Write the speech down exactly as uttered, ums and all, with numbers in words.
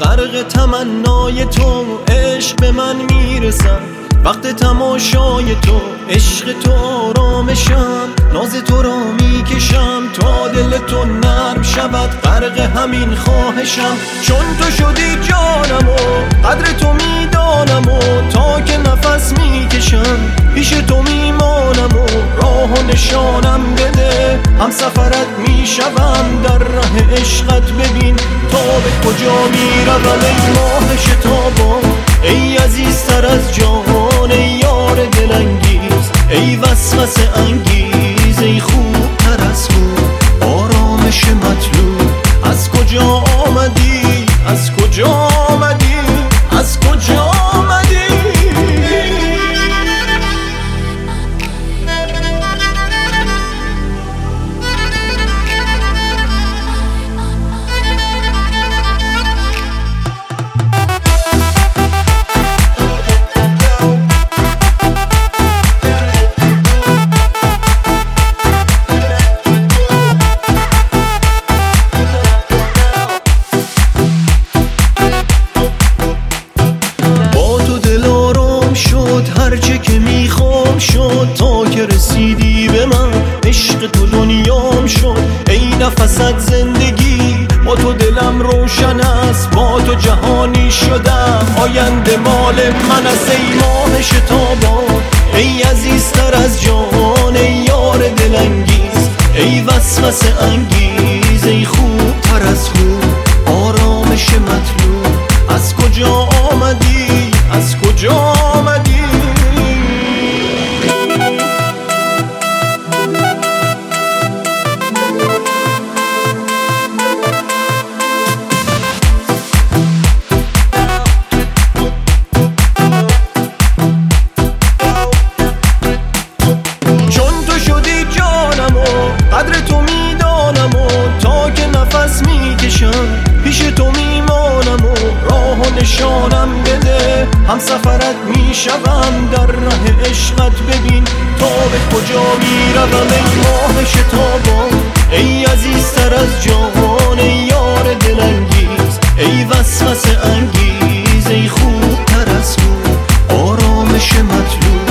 غرق تمنای تو عشق به من میرسم، وقت تماشای تو عشق تو آرامشم، ناز تو را میکشم تا دل تو نرم شود، غرق همین خواهشم. چون تو شدی جانم و قدر تو میدانم و تا که نفس میکشم پیش تو میمانم و راه و نشانم بده، هم سفرت میشوم در ره عشقت. ببین تا به کجا میروم ای ماه شتابان، ای عزیزتر از جان، ای یار دلانگیز، ای وسوسه انگیز، ای خوبتر از خوب، آرامش مطلوب. از کجا آمدی، از کجا آمدی، از کجا آمدی؟ هرچه که میخوام شد تا که رسیدی به من، عشق تو دنیام شد ای نفست زندگی. با تو دلم روشن است، با تو جهانی شدم، آینده مال من است ای ماه شتابان، ای عزیزتر از جان، ای یار دلانگیز، ای وسوسه انگیز، ای خوبتر از خوب، آرامش مطلوب. از کجا آمدی، از کجا آمدی؟ قدر تو میدانم و تا که نفس میکشم پیش تو میمانم و راه و نشانم بده، هم سفرت میشوم در ره عشقت. ببین تا به کجا میروم ای ماه شتابان، ای عزیزتر از جان، ای یار دلانگیز، ای وسوسه انگیز، ای خوبتر از خوب، آرامش مطلوب.